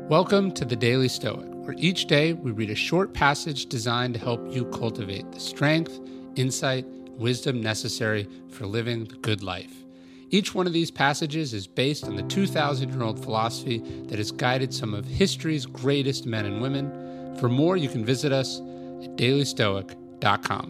Welcome to the Daily Stoic, where each day we read a short passage designed to help you cultivate the strength, insight, and wisdom necessary for living the good life. Each one of these passages is based on the 2,000-year-old philosophy that has guided some of history's greatest men and women. For more, you can visit us at dailystoic.com.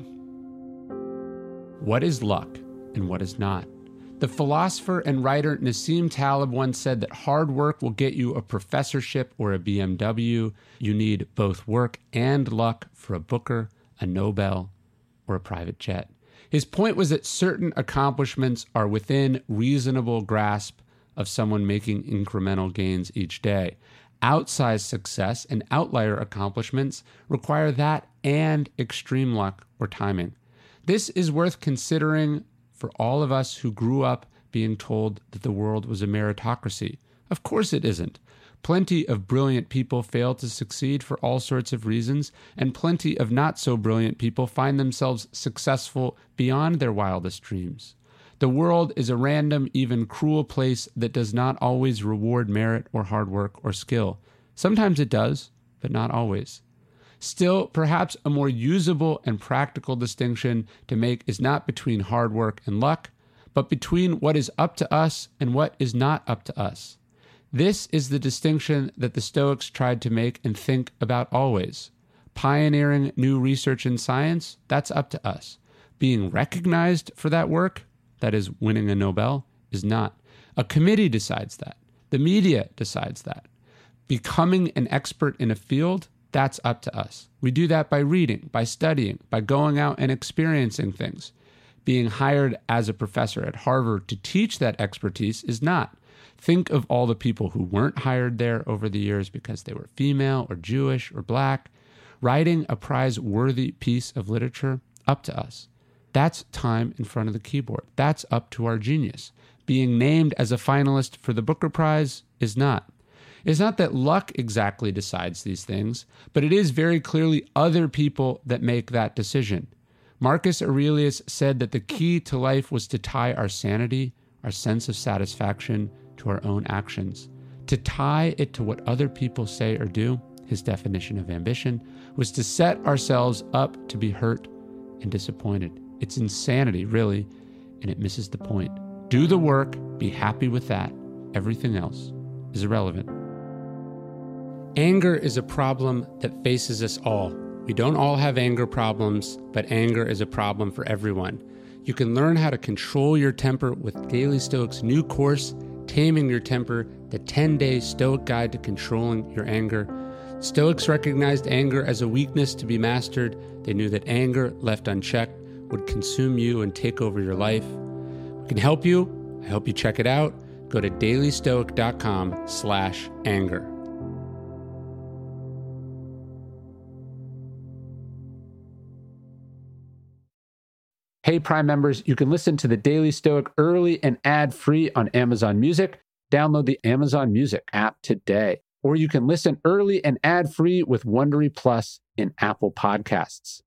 What is luck and what is not? The philosopher and writer Nassim Taleb once said that hard work will get you a professorship or a BMW. You need both work and luck for a Booker, a Nobel, or a private jet. His point was that certain accomplishments are within reasonable grasp of someone making incremental gains each day. Outsized success and outlier accomplishments require that and extreme luck or timing. This is worth considering for all of us who grew up being told that the world was a meritocracy. Of course it isn't. Plenty of brilliant people fail to succeed for all sorts of reasons, and plenty of not so brilliant people find themselves successful beyond their wildest dreams. The world is a random, even cruel place that does not always reward merit or hard work or skill. Sometimes it does, but not always. Still, perhaps a more usable and practical distinction to make is not between hard work and luck, but between what is up to us and what is not up to us. This is the distinction that the Stoics tried to make and think about always. Pioneering new research in science, that's up to us. Being recognized for that work, that is winning a Nobel, is not. A committee decides that. The media decides that. Becoming an expert in a field, that's up to us. We do that by reading, by studying, by going out and experiencing things. Being hired as a professor at Harvard to teach that expertise is not. Think of all the people who weren't hired there over the years because they were female or Jewish or black. Writing a prize-worthy piece of literature, up to us. That's time in front of the keyboard. That's up to our genius. Being named as a finalist for the Booker Prize is not. It's not that luck exactly decides these things, but it is very clearly other people that make that decision. Marcus Aurelius said that the key to life was to tie our sanity, our sense of satisfaction, to our own actions. To tie it to what other people say or do, his definition of ambition, was to set ourselves up to be hurt and disappointed. It's insanity, really, and it misses the point. Do the work, be happy with that. Everything else is irrelevant. Anger is a problem that faces us all. We don't all have anger problems, but anger is a problem for everyone. You can learn how to control your temper with Daily Stoic's new course, Taming Your Temper, the 10-day Stoic guide to controlling your anger. Stoics recognized anger as a weakness to be mastered. They knew that anger, left unchecked, would consume you and take over your life. We can help you. I hope you check it out. Go to dailystoic.com/anger. Hey, Prime members, you can listen to the Daily Stoic early and ad-free on Amazon Music. Download the Amazon Music app today. Or you can listen early and ad-free with Wondery Plus in Apple Podcasts.